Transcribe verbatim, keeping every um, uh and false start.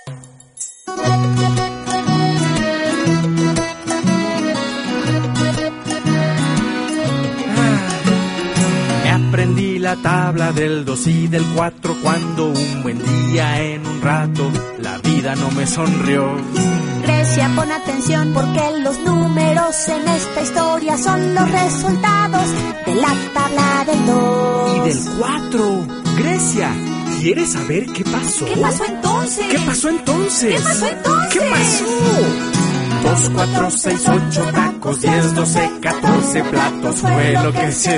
Aprendí la tabla del dos y del cuatro cuando un buen día en un rato la vida no me sonrió. Grecia, pon atención porque los números en esta historia son los resultados de la tabla del dos. Y del cuatro. Grecia, ¿quieres saber qué pasó? ¿Qué pasó entonces? ¿Qué pasó entonces? ¿Qué pasó entonces? ¿Qué pasó? Dos, cuatro, seis, ocho tacos, diez, doce, catorce platos fue lo que se